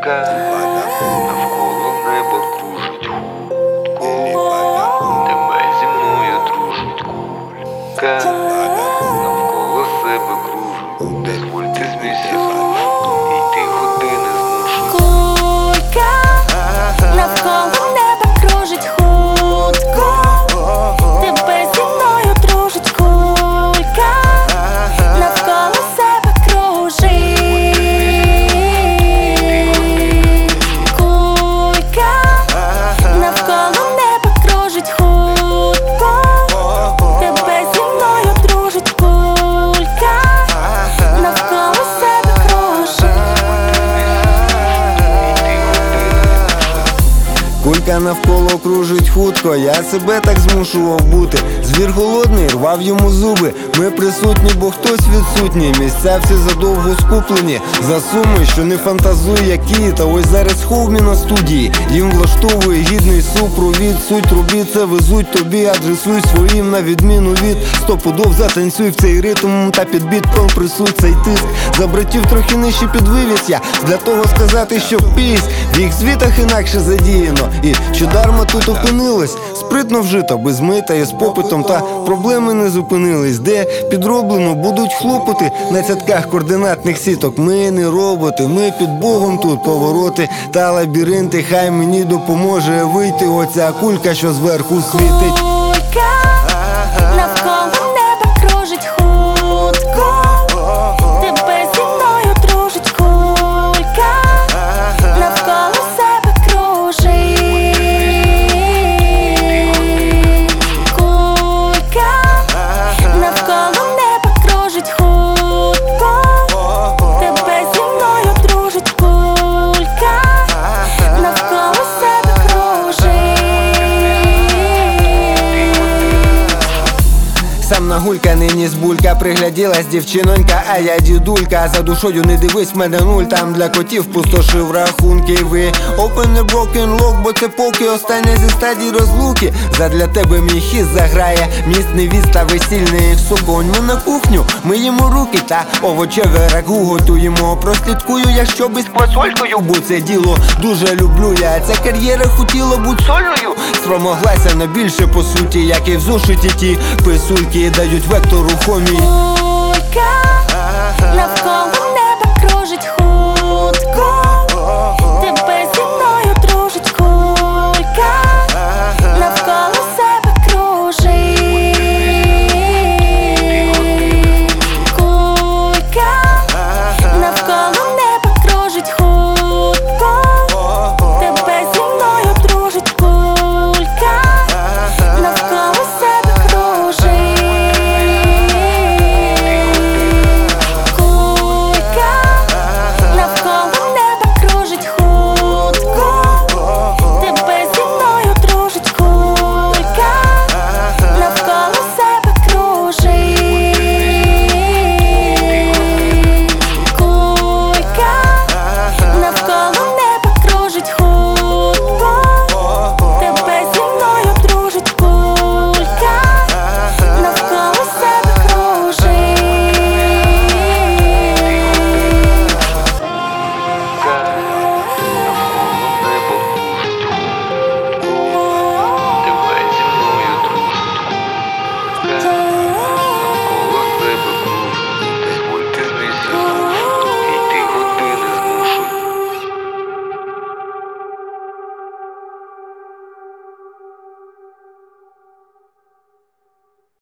кулька, навколо неба кружить хутко, тебе зі мною дружить кулька, навколо себе кружить, дозвольте змійся, йти години змушують. Кулька, навколо неба кружить хутко, тебе зі мною дружить кулька, навколо себе кружить. Кулька, навколо неба кружить хутко, тебе зі мною дружить кулька, навколо себе кружить. Кулька навколо кружить хутко, я себе так змушував бути. Звір голодний, рвав йому зуби. Ми присутні, бо хтось відсутній. Місця всі задовго скуплені за суми, що не фантазуй які. Та ось зараз ховмі на студії. Їм влаштовує гідний супровід. Суть робіт це везуть тобі. Адресуй своїм на відміну від стопудов. Затанцюй в цей ритм та під біт компресуй цей тиск. За братів трохи нижче підвивіз я для того сказати, що пісь в їх світах інакше задіяно. І що дарма тут опинилось, спритно вжито, без мита і з попитом. Та проблеми не зупинились, де підроблено будуть хлопоти на цятках координатних сіток. Ми не роботи, ми під Богом тут повороти та лабіринти. Хай мені допоможе вийти оця кулька, що зверху світить. Кулька, навколо неба кружить хутко, тебе зі мною дружить кулька, навколо себе кружить. Кулька, навколо неба кружить хутко, тебе зі мною дружить кулька, навколо себе кружить. Сам нагулька, нині збулька, пригляділась дівчинонька, а я дідулька. За душою не дивись, мене нуль, там для котів пустошив рахунки. Ви open the broken lock, бо це поки остання зі стадій розлуки. Задля тебе мій хіст заграє, міст невіста весільний согонь. Ми на кухню, миємо руки та овочеве рагу готуємо. Прослідкую, якщо без квасолькою, бо це діло дуже люблю я. Ця кар'єра хотіла бути сольною, спромоглася на більше по суті, як і в зошиті ті писульки дають вектор рухомій. Кулька, навколо неба кружить хутко.